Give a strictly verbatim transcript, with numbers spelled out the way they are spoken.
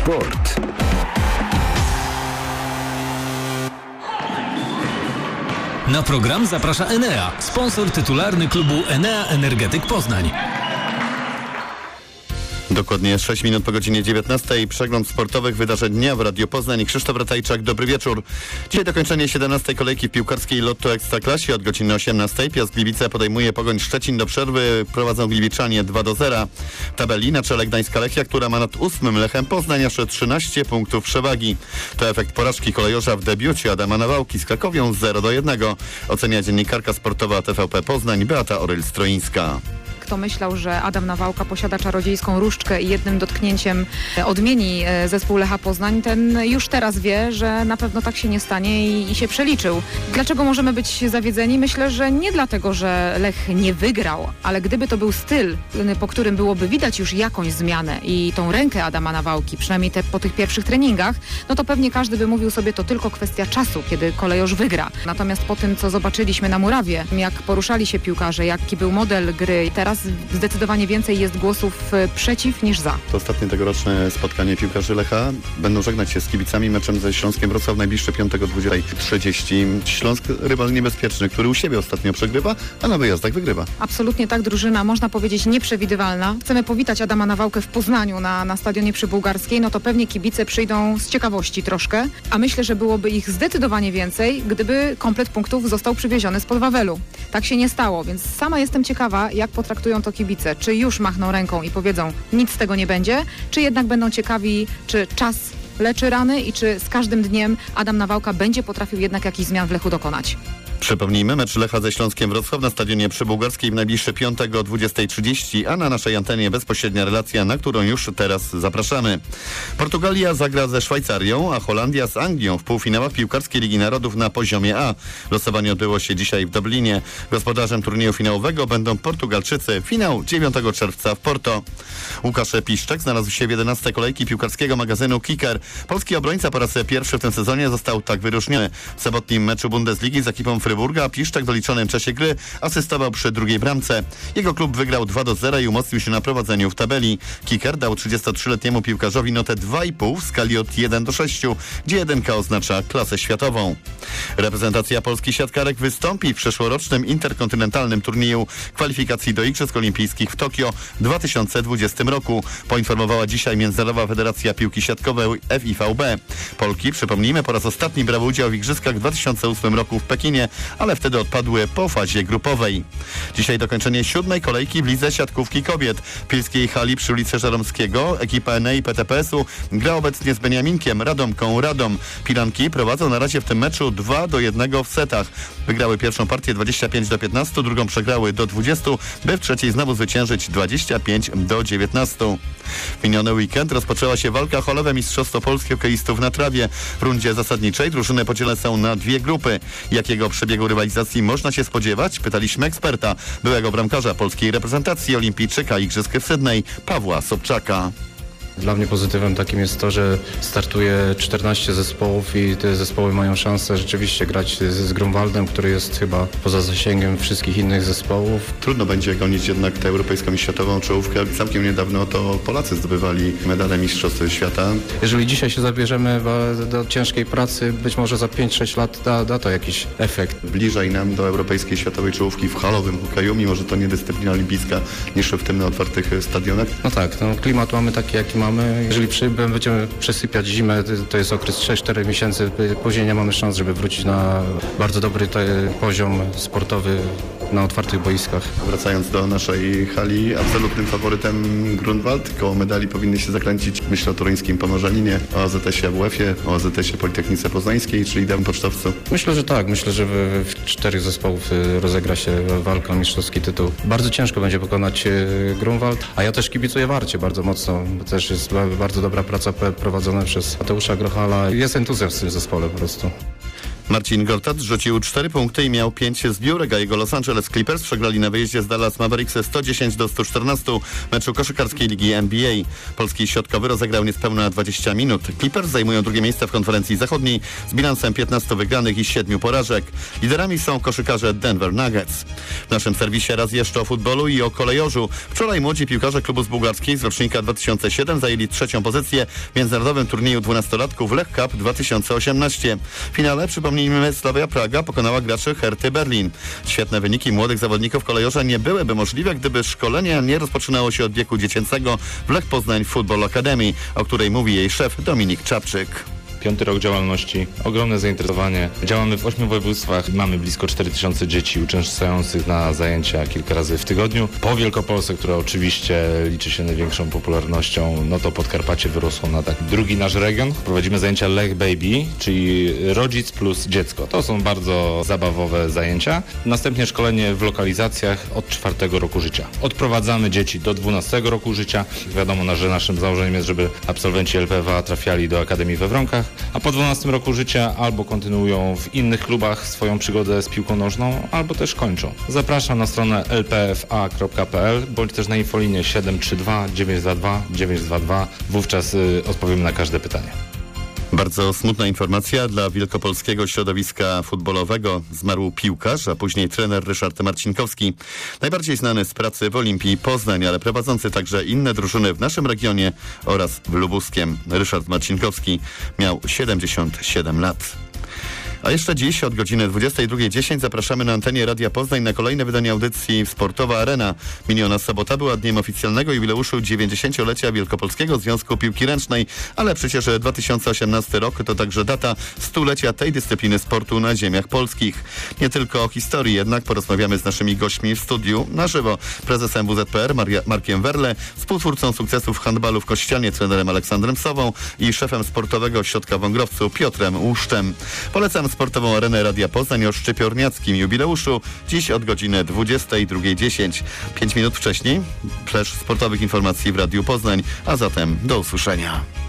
Sport. Na program zaprasza Enea, sponsor tytularny klubu Enea Energetyk Poznań. Dokładnie sześć minut po godzinie dziewiętnastej. Przegląd sportowych wydarzeń dnia w Radiu Poznań. Krzysztof Ratajczak, dobry wieczór. Dzisiaj dokończenie siedemnastej kolejki w piłkarskiej Lotto Ekstraklasie. Od godziny osiemnastej Piast Gliwice podejmuje Pogoń Szczecin do przerwy. Prowadzą Gliwiczanie dwa do zera. W tabeli na czele Gdańska Lechia, która ma nad ósmym Lechem Poznań aż trzynaście punktów przewagi. To efekt porażki kolejorza w debiucie Adama Nawałki z Krakowią zero do jednego. Ocenia dziennikarka sportowa T V P Poznań Beata Oryl-Stroińska. Kto myślał, że Adam Nawałka posiada czarodziejską różdżkę i jednym dotknięciem odmieni zespół Lecha Poznań, ten już teraz wie, że na pewno tak się nie stanie i, i się przeliczył. Dlaczego możemy być zawiedzeni? Myślę, że nie dlatego, że Lech nie wygrał, ale gdyby to był styl, po którym byłoby widać już jakąś zmianę i tą rękę Adama Nawałki, przynajmniej te, po tych pierwszych treningach, no to pewnie każdy by mówił sobie, to tylko kwestia czasu, kiedy kolejorz wygra. Natomiast po tym, co zobaczyliśmy na murawie, jak poruszali się piłkarze, jaki był model gry, teraz zdecydowanie więcej jest głosów przeciw niż za. To ostatnie tegoroczne spotkanie piłkarzy Lecha. Będą żegnać się z kibicami meczem ze Śląskiem Wrocław najbliższy piątek o dwudziestej trzydzieści. Śląsk rywal niebezpieczny, który u siebie ostatnio przegrywa, a na wyjazdach wygrywa. Absolutnie tak, drużyna, można powiedzieć, nieprzewidywalna. Chcemy powitać Adama Nawałkę w Poznaniu na, na stadionie przy Bułgarskiej, no to pewnie kibice przyjdą z ciekawości troszkę, a myślę, że byłoby ich zdecydowanie więcej, gdyby komplet punktów został przywieziony spod Wawelu. Tak się nie stało, więc sama jestem ciekawa, jak potraktują to kibice. Czy już machną ręką i powiedzą, nic z tego nie będzie, czy jednak będą ciekawi, czy czas leczy rany i czy z każdym dniem Adam Nawałka będzie potrafił jednak jakichś zmian w Lechu dokonać. Przypomnijmy, mecz Lecha ze Śląskiem Wrocław na stadionie przy Bułgarskiej w najbliższy piątek o dwudziestej trzydzieści, a na naszej antenie bezpośrednia relacja, na którą już teraz zapraszamy. Portugalia zagra ze Szwajcarią, a Holandia z Anglią w półfinałach piłkarskiej Ligi Narodów na poziomie A. Losowanie odbyło się dzisiaj w Dublinie. Gospodarzem turnieju finałowego będą Portugalczycy. Finał dziewiątego czerwca w Porto. Łukasz Piszczek znalazł się w jedenastej kolejki piłkarskiego magazynu Kicker. Polski obrońca po raz pierwszy w tym sezonie został tak wyróżniony. W sobotnim meczu Bundesligi z ekipą Fryburga Piszczek w doliczonym czasie gry asystował przy drugiej bramce. Jego klub wygrał dwa do zera i umocnił się na prowadzeniu w tabeli. Kicker dał trzydziestotrzyletniemu piłkarzowi notę dwa i pół w skali od jeden do sześciu, gdzie jedynka oznacza klasę światową. Reprezentacja Polski siatkarek wystąpi w przyszłorocznym interkontynentalnym turnieju kwalifikacji do Igrzysk Olimpijskich w Tokio w dwa tysiące dwudziestym roku, poinformowała dzisiaj Międzynarodowa Federacja Piłki Siatkowej F I V B. Polki, przypomnijmy, po raz ostatni brały udział w Igrzyskach w dwa tysiące ósmym roku w Pekinie, ale wtedy odpadły po fazie grupowej. Dzisiaj dokończenie siódmej kolejki w lidze siatkówki kobiet. W pilskiej hali przy ulicy Żeromskiego ekipa N E I P T P S-u gra obecnie z Beniaminkiem, Radomką Radom. Piranki prowadzą na razie w tym meczu dwa do jednego w setach. Wygrały pierwszą partię dwadzieścia pięć do piętnastu, drugą przegrały do dwudziestu, by w trzeciej znowu zwyciężyć dwadzieścia pięć do dziewiętnastu. W miniony weekend rozpoczęła się walka halowe Mistrzostwo Polski hokeistów na trawie. W rundzie zasadniczej drużyny podzielone są na dwie grupy. Jakiego przebiegu rywalizacji można się spodziewać? Pytaliśmy eksperta, byłego bramkarza polskiej reprezentacji, olimpijczyka Igrzysk w Sydney, Pawła Sobczaka. Dla mnie pozytywem takim jest to, że startuje czternaście zespołów i te zespoły mają szansę rzeczywiście grać z, z Grunwaldem, który jest chyba poza zasięgiem wszystkich innych zespołów. Trudno będzie gonić jednak tę europejską i światową czołówkę. Całkiem niedawno to Polacy zdobywali medale Mistrzostw Świata. Jeżeli dzisiaj się zabierzemy do ciężkiej pracy, być może za pięć sześć lat da, da to jakiś efekt. Bliżej nam do europejskiej światowej czołówki w halowym hokeju, mimo że to nie dyscyplina olimpijska, niż w tym na otwartych stadionach. No tak, no, klimat mamy taki, jaki mamy. Jeżeli przy, będziemy przesypiać zimę, to jest okres trzy cztery miesięcy, później nie mamy szans, żeby wrócić na bardzo dobry te, poziom sportowy na otwartych boiskach. Wracając do naszej hali, absolutnym faworytem Grunwald. Koło medali powinny się zakręcić, myślę o toruńskim Pomorzaninie, o A Z S-ie A W F-ie, o A Z S-ie Politechnice Poznańskiej, czyli Idem Pocztowcu. Myślę, że tak. Myślę, że w, w czterech zespołów rozegra się walka o mistrzowski tytuł. Bardzo ciężko będzie pokonać Grunwald, a ja też kibicuję Warcie bardzo mocno. Też jest bardzo dobra praca prowadzona przez Mateusza Grochala. Jest entuzjazm w tym zespole po prostu. Marcin Gortat rzucił cztery punkty i miał pięć zbiórek, a jego Los Angeles Clippers przegrali na wyjeździe z Dallas Mavericks sto dziesięć do stu czternastu meczu koszykarskiej ligi N B A. Polski środkowy rozegrał niespełna dwadzieścia minut. Clippers zajmują drugie miejsce w konferencji zachodniej z bilansem piętnastu wygranych i siedmiu porażek. Liderami są koszykarze Denver Nuggets. W naszym serwisie raz jeszcze o futbolu i o kolejorzu. Wczoraj młodzi piłkarze klubu z bułgarskiej z rocznika dwa tysiące siódmego zajęli trzecią pozycję w międzynarodowym turnieju dwunastolatków Lech Cup dwa tysiące osiemnaście. W finale, przypomnijmy, Slavia Praga pokonała graczy Herty Berlin. Świetne wyniki młodych zawodników kolejorza nie byłyby możliwe, gdyby szkolenie nie rozpoczynało się od wieku dziecięcego w Lech Poznań Football Academy, o której mówi jej szef Dominik Czapczyk. Piąty rok działalności, ogromne zainteresowanie. Działamy w ośmiu województwach. Mamy blisko cztery tysiące dzieci uczęszczających na zajęcia kilka razy w tygodniu. Po Wielkopolsce, która oczywiście liczy się największą popularnością, no to Podkarpacie wyrosło na tak drugi nasz region. Prowadzimy zajęcia Lech Baby, czyli rodzic plus dziecko. To są bardzo zabawowe zajęcia. Następnie szkolenie w lokalizacjach od czwartego roku życia. Odprowadzamy dzieci do dwunastego roku życia. Wiadomo, że naszym założeniem jest, żeby absolwenci L P W A trafiali do Akademii we Wronkach, a po dwunastym roku życia albo kontynuują w innych klubach swoją przygodę z piłką nożną, albo też kończą. Zapraszam na stronę l p f a kropka p l bądź też na infolinię siedem trzy dwa dziewięć dwa dwa dziewięć dwa dwa. Wówczas y, odpowiemy na każde pytanie. Bardzo smutna informacja dla wielkopolskiego środowiska futbolowego. Zmarł piłkarz, a później trener Ryszard Marcinkowski. Najbardziej znany z pracy w Olimpii Poznań, ale prowadzący także inne drużyny w naszym regionie oraz w Lubuskiem. Ryszard Marcinkowski miał siedemdziesiąt siedem lat. A jeszcze dziś od godziny dwudziestej drugiej dziesięć zapraszamy na antenie Radia Poznań na kolejne wydanie audycji Sportowa Arena. Miniona sobota była dniem oficjalnego jubileuszu dziewięćdziesięciolecia Wielkopolskiego Związku Piłki Ręcznej, ale przecież dwa tysiące osiemnasty rok to także data stulecia tej dyscypliny sportu na ziemiach polskich. Nie tylko o historii, jednak porozmawiamy z naszymi gośćmi w studiu na żywo. Prezesem W Z P R Maria, Markiem Werle, współtwórcą sukcesów handbalu w Kościanie trenerem Aleksandrem Sową i szefem sportowego ośrodka Wągrowcu Piotrem Łuszczem. Polecam Sportową Arenę Radia Poznań o szczypiorniackim jubileuszu dziś od godziny dwudziestej drugiej dziesięć. Pięć minut wcześniej flesz sportowych informacji w Radiu Poznań, a zatem do usłyszenia.